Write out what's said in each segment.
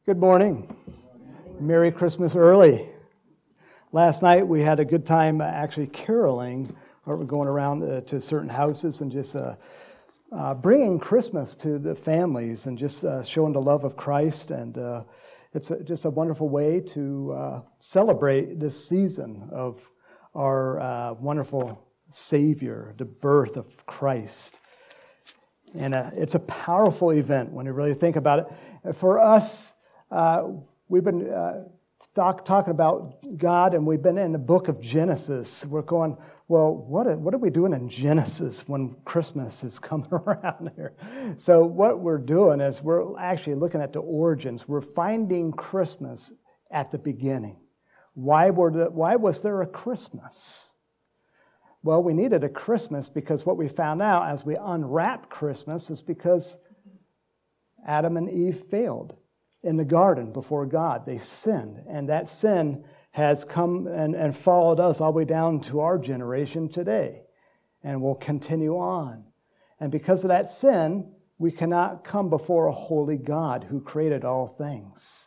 Good morning. Merry Christmas early. Last night we had a good time actually caroling, or we're going around to certain houses and just bringing Christmas to the families and just showing the love of Christ. And it's just a wonderful way to celebrate this season of our wonderful Savior, the birth of Christ. And it's a powerful event when you really think about it. For us, we've been talking about God, and we've been in the book of Genesis. We're going, well, what are we doing in Genesis when Christmas is coming around here? So what we're doing is we're actually looking at the origins. We're finding Christmas at the beginning. Why was there a Christmas? Well, we needed a Christmas because what we found out as we unwrapped Christmas is because Adam and Eve failed in the garden before God. They sinned, and that sin has come and followed us all the way down to our generation today, and will continue on. And because of that sin, we cannot come before a holy God who created all things.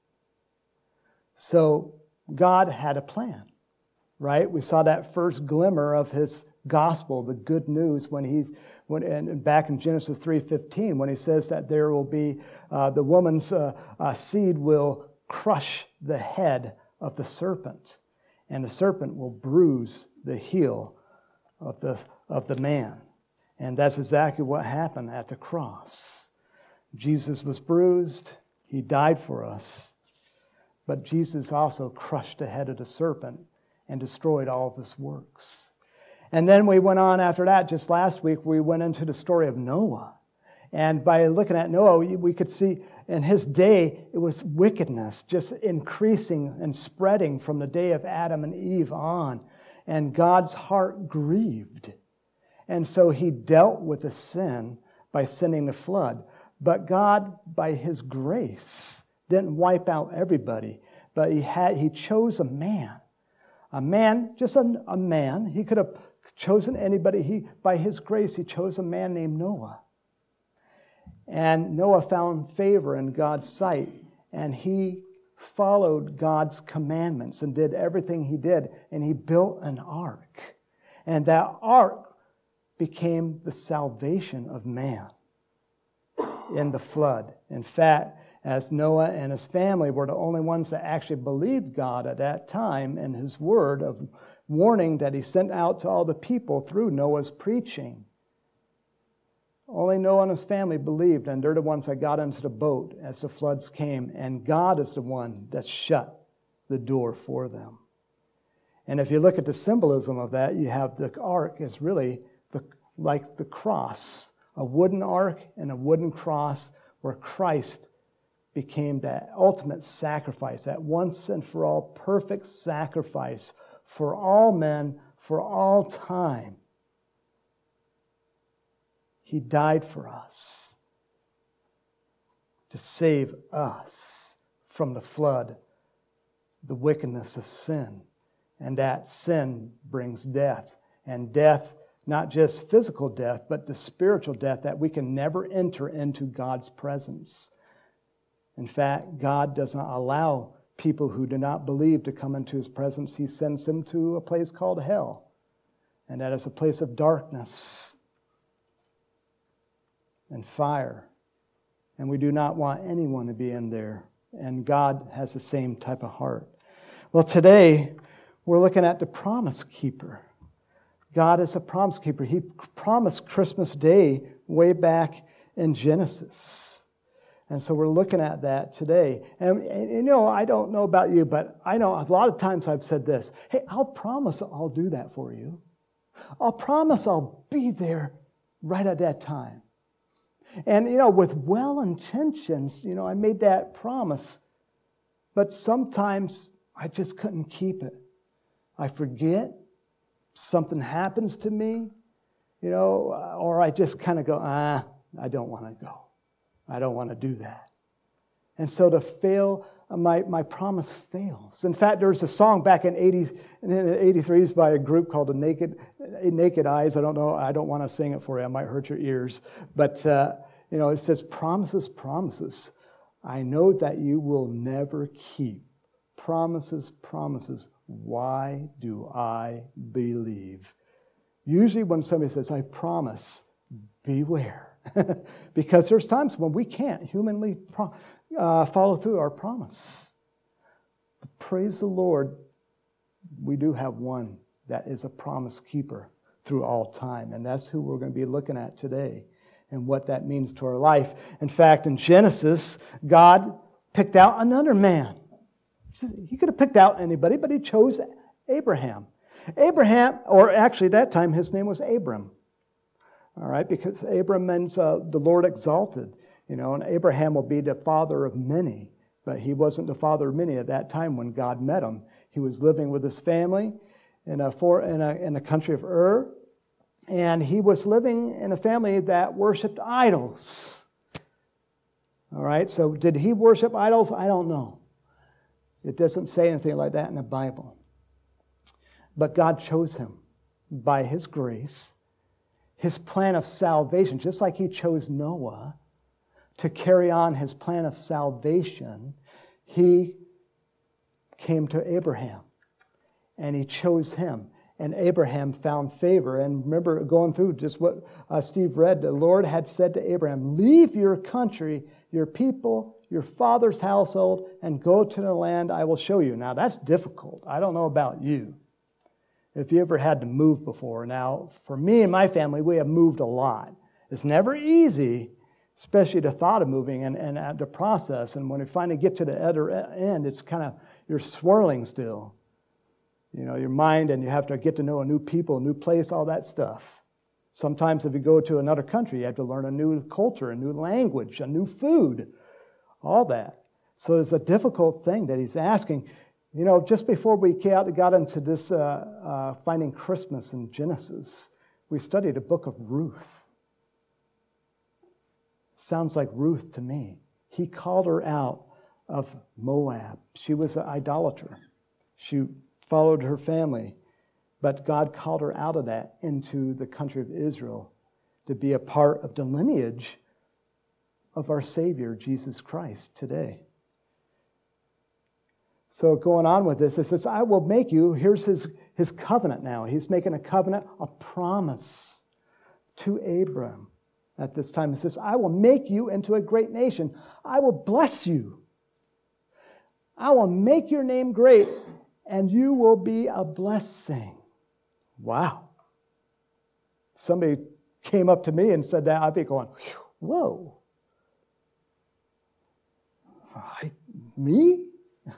So God had a plan, right? We saw that first glimmer of His gospel, the good news, and back in Genesis 3:15, when He says that there will be the woman's seed will crush the head of the serpent, and the serpent will bruise the heel of the man. And that's exactly what happened at the cross. Jesus was bruised, He died for us, but Jesus also crushed the head of the serpent and destroyed all of his works. And then we went on after that, just last week, we went into the story of Noah. And by looking at Noah, we could see in his day, it was wickedness just increasing and spreading from the day of Adam and Eve on. And God's heart grieved. And so He dealt with the sin by sending the flood. But God, by His grace, didn't wipe out everybody. But He chose a man. A man, just a man. He could have chosen anybody. By His grace, He chose a man named Noah. And Noah found favor in God's sight, and he followed God's commandments and did everything he did, and he built an ark. And that ark became the salvation of man in the flood. In fact, as Noah and his family were the only ones that actually believed God at that time and His word of warning that He sent out to all the people through Noah's preaching. Only Noah and his family believed, and they're the ones that got into the boat as the floods came, and God is the one that shut the door for them. And if you look at the symbolism of that, you have the ark is really like the cross, a wooden ark and a wooden cross where Christ became that ultimate sacrifice, that once and for all perfect sacrifice for all men, for all time. He died for us to save us from the flood, the wickedness of sin. And that sin brings death. And death, not just physical death, but the spiritual death that we can never enter into God's presence. In fact, God does not allow people who do not believe to come into His presence. He sends them to a place called hell. And that is a place of darkness and fire. And we do not want anyone to be in there. And God has the same type of heart. Well, today, we're looking at the promise keeper. God is a promise keeper. He promised Christmas Day way back in Genesis. And so we're looking at that today. And you know, I don't know about you, but I know a lot of times I've said this. Hey, I'll promise I'll do that for you. I'll promise I'll be there right at that time. And, you know, with well intentions, you know, I made that promise. But sometimes I just couldn't keep it. I forget. Something happens to me, you know, or I just kind of go, I don't want to go. I don't want to do that. And so to fail, my promise fails. In fact, there was a song back in the 83s by a group called Naked Eyes. I don't know. I don't want to sing it for you. I might hurt your ears. But, it says, promises, promises. I know that you will never keep promises. Why do I believe? Usually when somebody says, I promise, beware. Because there's times when we can't humanly follow through our promise. But praise the Lord, we do have one that is a promise keeper through all time. And that's who we're going to be looking at today and what that means to our life. In fact, in Genesis, God picked out another man. He could have picked out anybody, but he chose Abraham. Abraham, or actually at that time, his name was Abram. All right, because Abram means the Lord exalted. And Abraham will be the father of many. But he wasn't the father of many at that time when God met him. He was living with his family in the country of Ur. And he was living in a family that worshipped idols. All right, so did he worship idols? I don't know. It doesn't say anything like that in the Bible. But God chose him by his grace, his plan of salvation, just like he chose Noah to carry on his plan of salvation. He came to Abraham and he chose him. And Abraham found favor. And remember, going through just what Steve read, the Lord had said to Abraham, leave your country, your people, your father's household, and go to the land I will show you. Now, that's difficult. I don't know about you. If you ever had to move before. Now, for me and my family, we have moved a lot. It's never easy, especially the thought of moving and the process. And when you finally get to the other end, it's kind of, you're swirling still. Your mind, and you have to get to know a new people, a new place, all that stuff. Sometimes if you go to another country, you have to learn a new culture, a new language, a new food, all that. So it's a difficult thing that he's asking. Just before we got into this finding Christmas in Genesis, we studied a book of Ruth. Sounds like Ruth to me. He called her out of Moab. She was an idolater. She followed her family, but God called her out of that into the country of Israel to be a part of the lineage of our Savior, Jesus Christ, today. So going on with this, it says, I will make you, here's his covenant now. He's making a covenant, a promise to Abram at this time. It says, I will make you into a great nation. I will bless you. I will make your name great, and you will be a blessing. Wow. Somebody came up to me and said that, I'd be going, whoa. Me?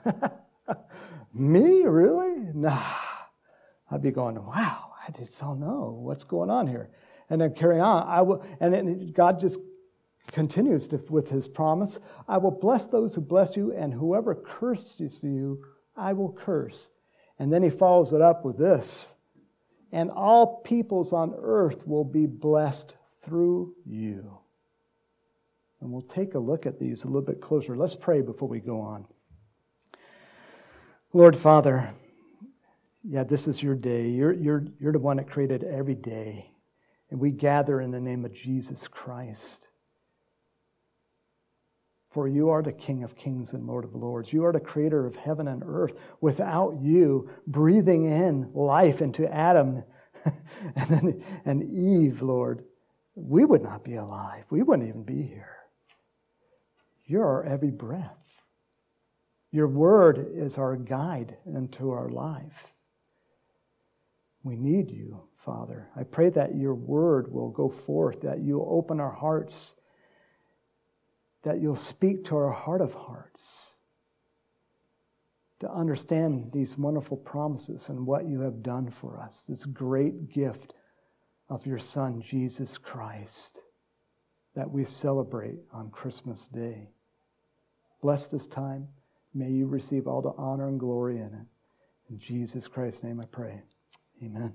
Me? Really? Nah. I'd be going, wow, I just don't know what's going on here. And then carry on. And then God just continues with his promise. I will bless those who bless you, and whoever curses you, I will curse. And then he follows it up with this. And all peoples on earth will be blessed through you. And we'll take a look at these a little bit closer. Let's pray before we go on. Lord Father, this is your day. You're the one that created every day. And we gather in the name of Jesus Christ. For you are the King of kings and Lord of lords. You are the creator of heaven and earth. Without you breathing in life into Adam and Eve, Lord, we would not be alive. We wouldn't even be here. You're our every breath. Your word is our guide into our life. We need you, Father. I pray that your word will go forth, that you'll open our hearts, that you'll speak to our heart of hearts to understand these wonderful promises and what you have done for us, this great gift of your Son, Jesus Christ, that we celebrate on Christmas Day. Bless this time. May you receive all the honor and glory in it. In Jesus Christ's name I pray. Amen.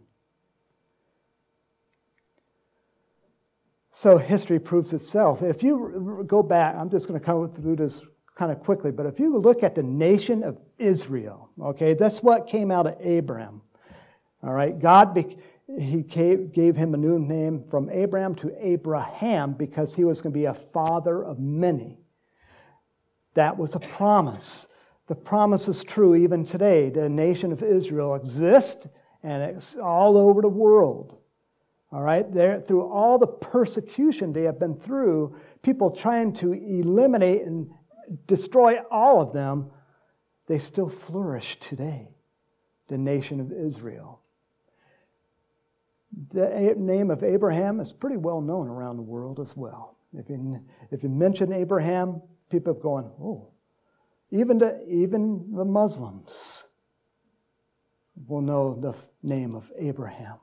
So history proves itself. If you go back, I'm just going to come through this kind of quickly, but if you look at the nation of Israel, okay, that's what came out of Abraham. All right, he gave him a new name from Abraham to Abraham because he was going to be a father of many. That was a promise. The promise is true even today. The nation of Israel exists, and it's all over the world. All right? Through all the persecution they have been through, people trying to eliminate and destroy all of them, they still flourish today. The nation of Israel. The name of Abraham is pretty well known around the world as well. If you mention Abraham, people are going, oh. Even the Muslims will know the name of Abraham.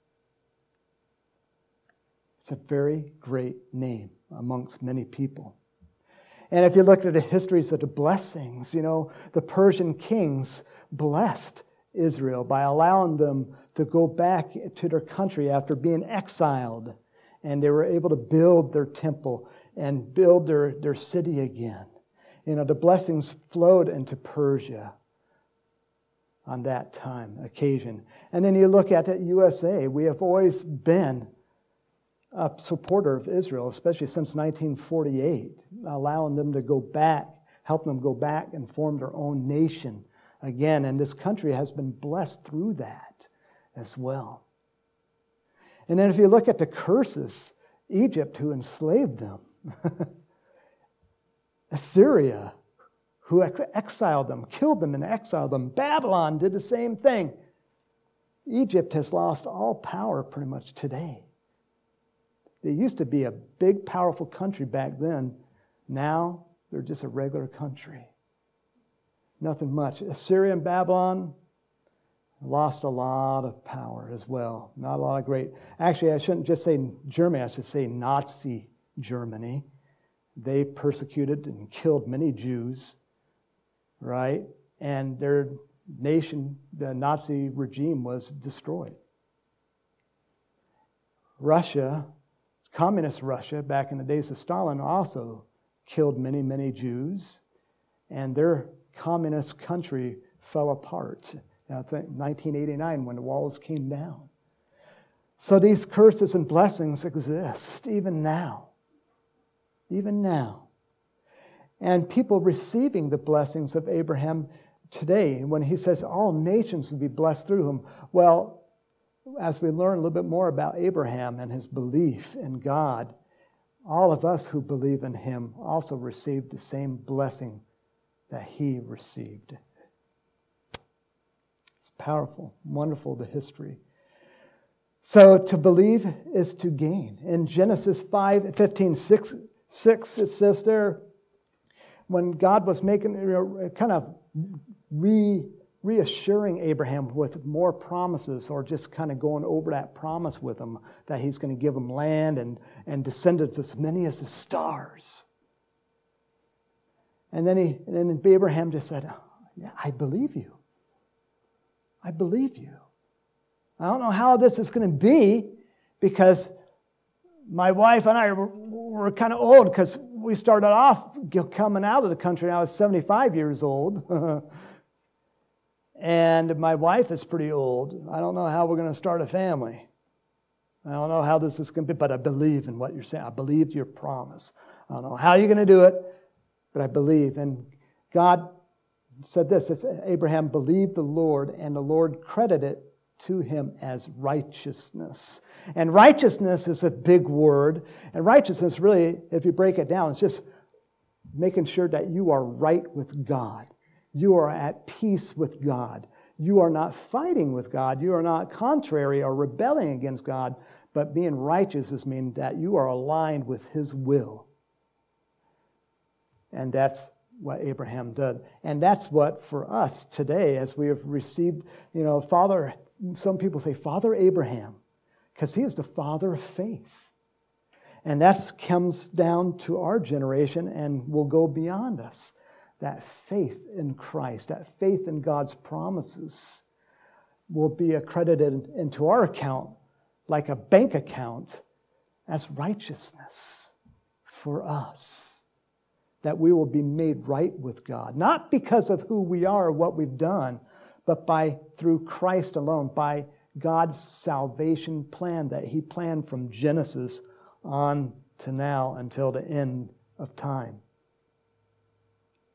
It's a very great name amongst many people. And if you look at the histories of the blessings, the Persian kings blessed Israel by allowing them to go back to their country after being exiled. And they were able to build their temple and build their city again. The blessings flowed into Persia on that occasion. And then you look at the USA. We have always been a supporter of Israel, especially since 1948, allowing them to go back, helping them go back and form their own nation again. And this country has been blessed through that as well. And then if you look at the curses, Egypt, who enslaved them, Assyria, who exiled them, killed them and exiled them. Babylon did the same thing. Egypt has lost all power pretty much today. They used to be a big, powerful country back then. Now, they're just a regular country. Nothing much. Assyria and Babylon lost a lot of power as well. Not a lot of great... Actually, I shouldn't just say Germany. I should say Nazi Germany. They persecuted and killed many Jews, right? And their nation, the Nazi regime, was destroyed. Russia, communist Russia, back in the days of Stalin, also killed many, many Jews, and their communist country fell apart. I think 1989 when the walls came down. So these curses and blessings exist even now. Even now. And people receiving the blessings of Abraham today, when he says all nations will be blessed through him, well, as we learn a little bit more about Abraham and his belief in God, all of us who believe in him also received the same blessing that he received. It's powerful, wonderful, the history. So to believe is to gain. In Genesis 5:15, 6, it says there, when God was making, kind of reassuring Abraham with more promises, or just kind of going over that promise with him, that he's going to give him land and descendants as many as the stars. And then Abraham just said, yeah, I believe you. I believe you. I don't know how this is going to be, because my wife and I were kind of old, because we started off coming out of the country, and I was 75 years old. And my wife is pretty old. I don't know how we're going to start a family. I don't know how this is going to be, but I believe in what you're saying. I believe your promise. I don't know how you're going to do it, but I believe. And God said this, Abraham believed the Lord, and the Lord credited to him as righteousness. And righteousness is a big word. And righteousness really, if you break it down, it's just making sure that you are right with God. You are at peace with God. You are not fighting with God. You are not contrary or rebelling against God. But being righteous is meaning that you are aligned with his will. And that's what Abraham did. And that's what for us today, as we have received, Father, some people say Father Abraham, because he is the father of faith. And that comes down to our generation and will go beyond us. That faith in Christ, that faith in God's promises will be accredited into our account like a bank account as righteousness for us. That we will be made right with God. Not because of who we are or what we've done, but through Christ alone, by God's salvation plan that he planned from Genesis on to now until the end of time.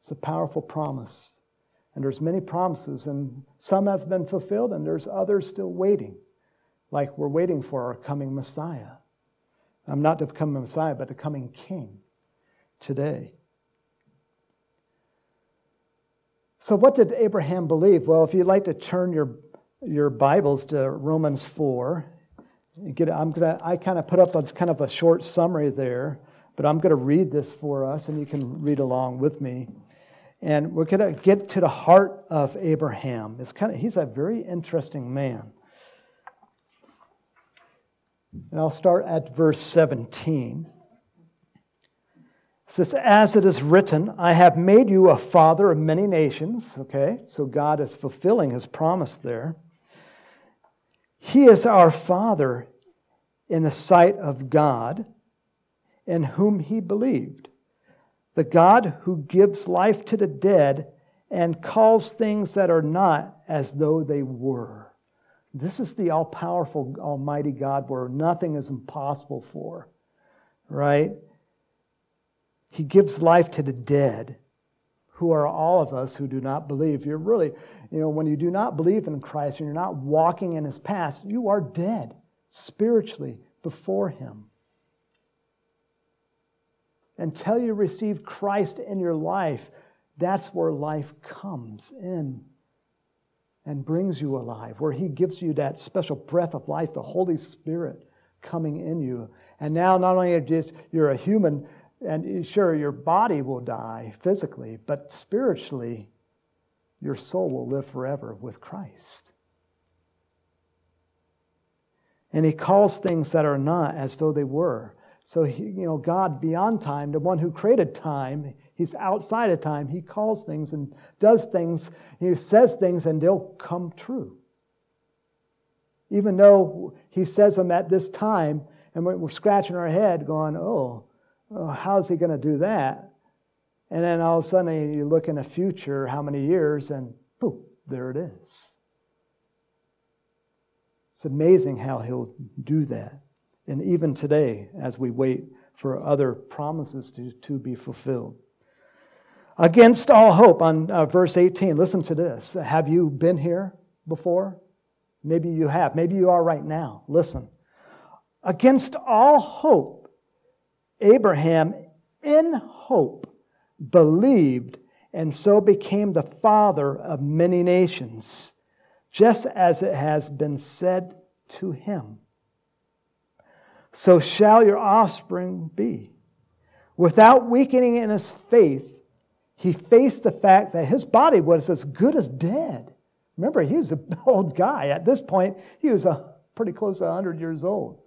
It's a powerful promise. And there's many promises, and some have been fulfilled, and there's others still waiting. Like we're waiting for our coming Messiah. I'm not the coming Messiah, but the coming King today. So what did Abraham believe? Well, if you'd like to turn your Bibles to Romans 4, I kind of put up a short summary there, but I'm going to read this for us, and you can read along with me. And we're going to get to the heart of Abraham. He's a very interesting man. And I'll start at verse 17. It says, as it is written, I have made you a father of many nations. Okay, so God is fulfilling his promise there. He is our Father in the sight of God, in whom he believed. The God who gives life to the dead and calls things that are not as though they were. This is the all-powerful, almighty God where nothing is impossible for, right? He gives life to the dead, who are all of us who do not believe. You're really, when you do not believe in Christ and you're not walking in his path, you are dead spiritually before him. Until you receive Christ in your life, that's where life comes in and brings you alive, where he gives you that special breath of life, the Holy Spirit coming in you. And now not only just you're a human, and sure, your body will die physically, but spiritually, your soul will live forever with Christ. And he calls things that are not as though they were. So, God beyond time, the one who created time, he's outside of time. He calls things and does things. He says things and they'll come true. Even though he says them at this time, and we're scratching our head going, oh, how's he going to do that? And then all of a sudden you look in the future, how many years, and poof, there it is. It's amazing how he'll do that. And even today, as we wait for other promises to be fulfilled. Against all hope, on verse 18, listen to this. Have you been here before? Maybe you have. Maybe you are right now. Listen. Against all hope, Abraham, in hope, believed, and so became the father of many nations, just as it has been said to him. So shall your offspring be. Without weakening in his faith, he faced the fact that his body was as good as dead. Remember, he was an old guy. At this point, he was pretty close to 100 years old.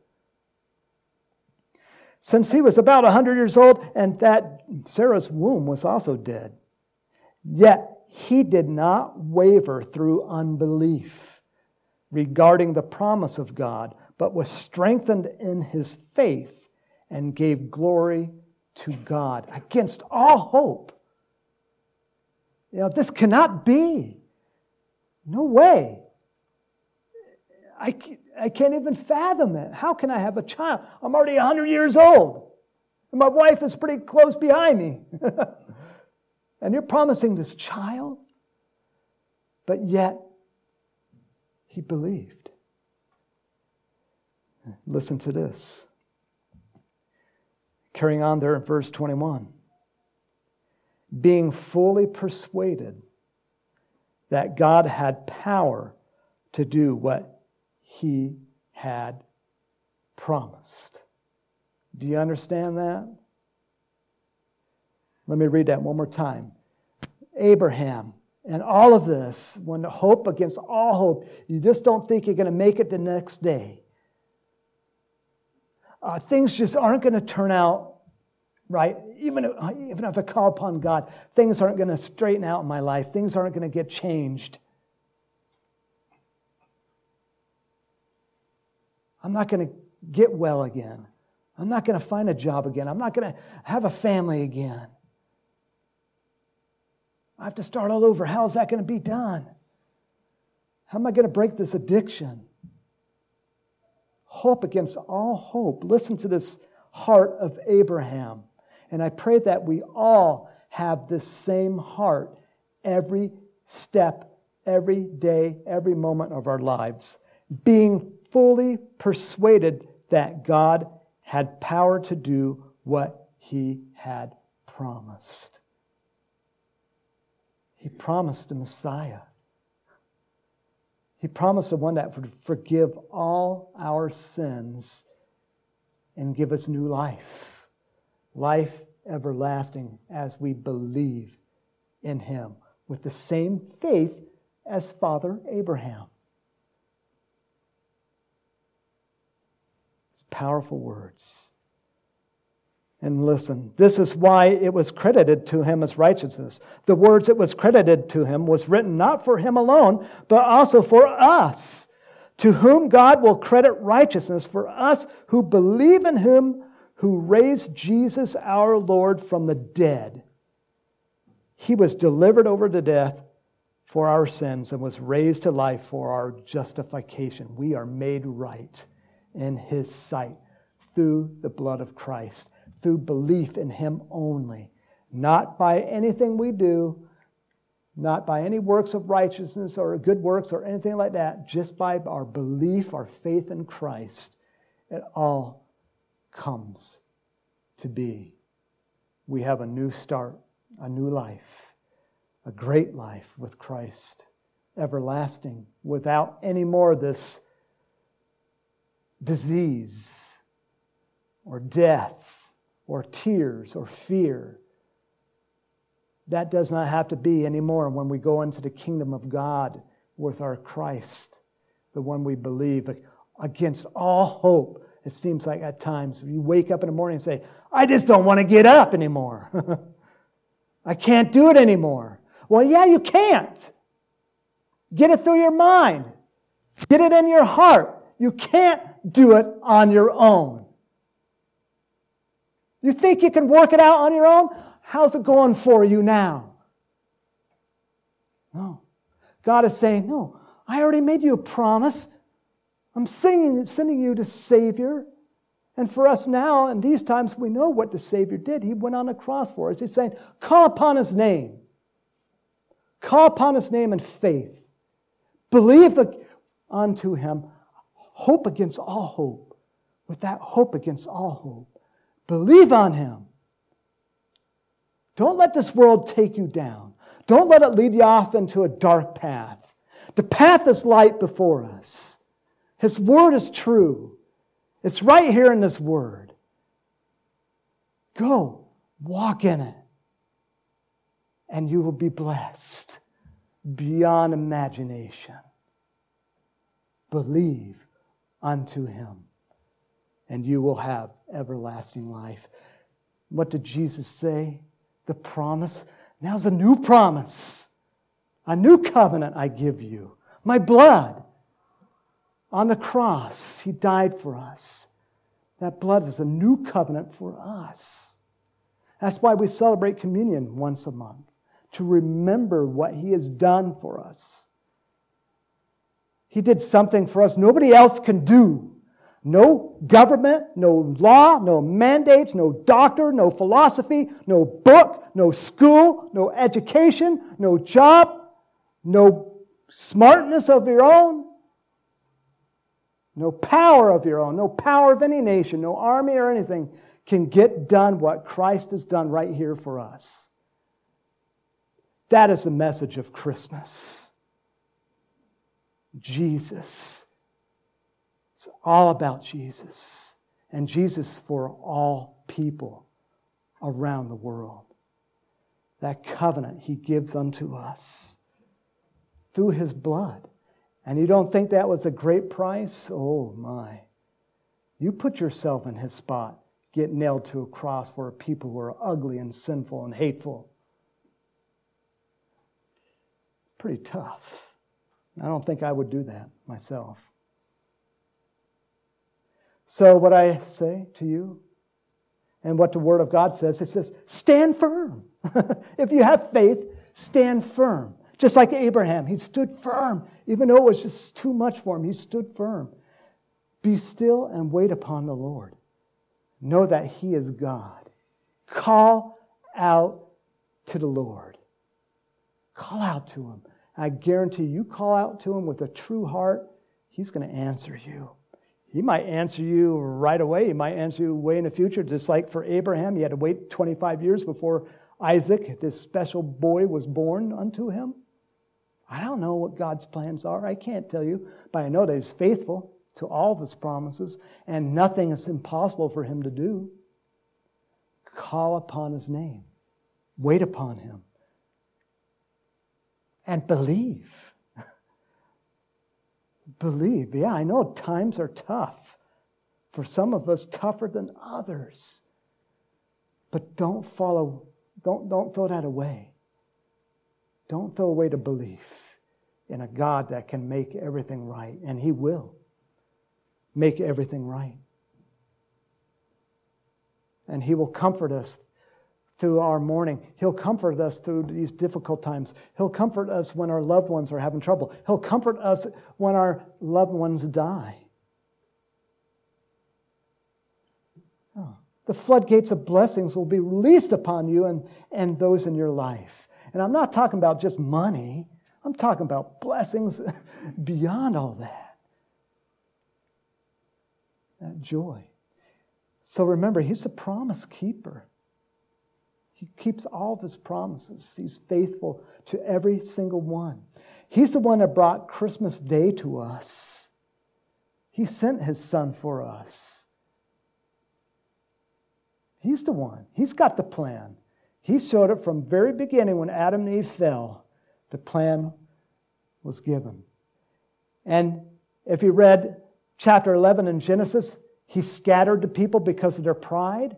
Since he was about 100 years old, and that Sarah's womb was also dead. Yet he did not waver through unbelief regarding the promise of God, but was strengthened in his faith and gave glory to God against all hope. This cannot be. No way. I can't even fathom it. How can I have a child? I'm already 100 years old. And my wife is pretty close behind me. And you're promising this child? But yet, he believed. Listen to this. Carrying on there in verse 21. Being fully persuaded that God had power to do what he had promised. Do you understand that? Let me read that one more time. Abraham, and all of this, when hope against all hope, you just don't think you're going to make it the next day. Things just aren't going to turn out right. Even if I call upon God, things aren't going to straighten out in my life. Things aren't going to get changed. I'm not going to get well again. I'm not going to find a job again. I'm not going to have a family again. I have to start all over. How is that going to be done? How am I going to break this addiction? Hope against all hope. Listen to this heart of Abraham. And I pray that we all have this same heart every step, every day, every moment of our lives, being fully persuaded that God had power to do what He had promised. He promised a Messiah. He promised the one that would forgive all our sins and give us new life. Life everlasting as we believe in Him with the same faith as Father Abraham. It's powerful words. And listen, this is why it was credited to Him as righteousness. The words that was credited to Him was written not for Him alone, but also for us, to whom God will credit righteousness for us who believe in Him who raised Jesus our Lord from the dead. He was delivered over to death for our sins and was raised to life for our justification. We are made right in His sight through the blood of Christ, through belief in Him only, not by anything we do, not by any works of righteousness or good works or anything like that, just by our belief, our faith in Christ. It all comes to be. We have a new start, a new life, a great life with Christ, everlasting, without any more of this disease or death or tears or fear. That does not have to be anymore when we go into the kingdom of God with our Christ, the one we believe, against all hope. It seems like at times you wake up in the morning and say, I just don't want to get up anymore. I can't do it anymore. Well, yeah, you can't. Get it through your mind. Get it in your heart. You can't do it on your own. You think you can work it out on your own? How's it going for you now? No. God is saying, no, I already made you a promise. I'm sending you the Savior. And for us now, in these times, we know what the Savior did. He went on the cross for us. He's saying, call upon His name. Call upon His name in faith. Believe unto Him. Hope against all hope. With that hope against all hope. Believe on Him. Don't let this world take you down. Don't let it lead you off into a dark path. The path is light before us. His Word is true. It's right here in this Word. Go, walk in it, and you will be blessed beyond imagination. Believe unto Him, and you will have everlasting life. What did Jesus say? The promise. Now's a new promise. A new covenant I give you. My blood. On the cross, He died for us. That blood is a new covenant for us. That's why we celebrate communion once a month. To remember what He has done for us. He did something for us nobody else can do. No government, no law, no mandates, no doctor, no philosophy, no book, no school, no education, no job, no smartness of your own, no power of your own, no power of any nation, no army or anything can get done what Christ has done right here for us. That is the message of Christmas. Jesus. It's all about Jesus. And Jesus for all people around the world. That covenant He gives unto us through His blood. And you don't think that was a great price? Oh my. You put yourself in His spot. Get nailed to a cross for people who are ugly and sinful and hateful. Pretty tough. I don't think I would do that myself. So what I say to you, and what the Word of God says, it says, stand firm. If you have faith, stand firm. Just like Abraham, he stood firm. Even though it was just too much for him, he stood firm. Be still and wait upon the Lord. Know that He is God. Call out to the Lord. Call out to Him. I guarantee you call out to Him with a true heart, He's going to answer you. He might answer you right away. He might answer you way in the future, just like for Abraham. He had to wait 25 years before Isaac, this special boy, was born unto him. I don't know what God's plans are. I can't tell you, but I know that He's faithful to all of His promises, and nothing is impossible for Him to do. Call upon His name. Wait upon Him. And believe. Believe. Yeah, I know times are tough. For some of us, tougher than others. But don't throw that away. Don't throw away the belief in a God that can make everything right. And He will make everything right. And He will comfort us through our mourning. He'll comfort us through these difficult times. He'll comfort us when our loved ones are having trouble. He'll comfort us when our loved ones die. Oh, the floodgates of blessings will be released upon you and those in your life. And I'm not talking about just money. I'm talking about blessings beyond all that. That joy. So remember, He's a promise keeper. He keeps all of His promises. He's faithful to every single one. He's the one that brought Christmas Day to us. He sent His Son for us. He's the one. He's got the plan. He showed it from the very beginning when Adam and Eve fell. The plan was given. And if you read chapter 11 in Genesis, He scattered the people because of their pride.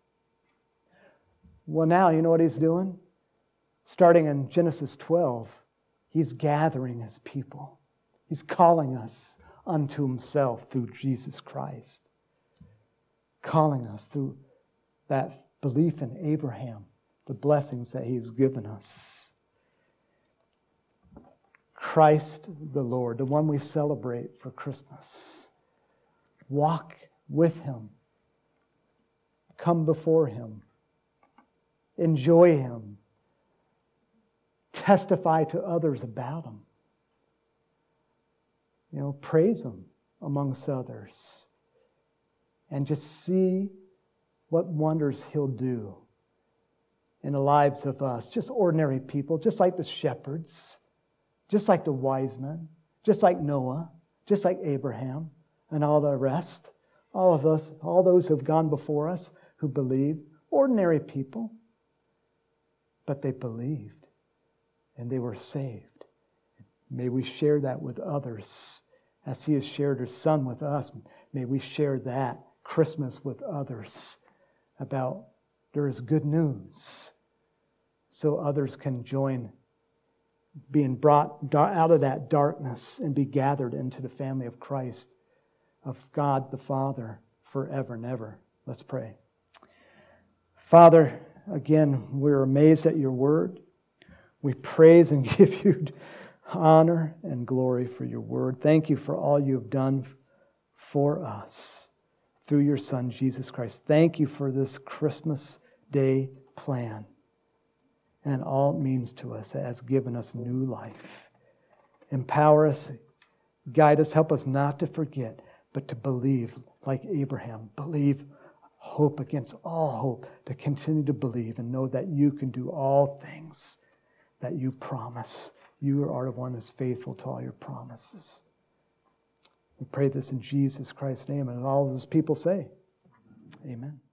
Well, now, you know what He's doing? Starting in Genesis 12, He's gathering His people. He's calling us unto Himself through Jesus Christ. Calling us through that belief in Abraham, the blessings that He's given us. Christ the Lord, the one we celebrate for Christmas. Walk with Him. Come before Him. Enjoy Him. Testify to others about Him. Praise Him amongst others. And just see what wonders He'll do in the lives of us. Just ordinary people, just like the shepherds, just like the wise men, just like Noah, just like Abraham, and all the rest. All of us, all those who have gone before us, who believe, ordinary people. But they believed, and they were saved. May we share that with others, as He has shared His Son with us. May we share that Christmas with others, about there is good news, so others can join being brought out of that darkness and be gathered into the family of Christ, of God the Father, forever and ever. Let's pray. Father, again, we're amazed at Your word. We praise and give You honor and glory for Your word. Thank You for all You have done for us through Your Son, Jesus Christ. Thank You for this Christmas Day plan and all it means to us. It has given us new life. Empower us, guide us, help us not to forget, but to believe like Abraham. Believe, hope against all hope, to continue to believe and know that You can do all things that You promise. You are the one that's faithful to all Your promises. We pray this in Jesus Christ's name, and all of His people say, amen.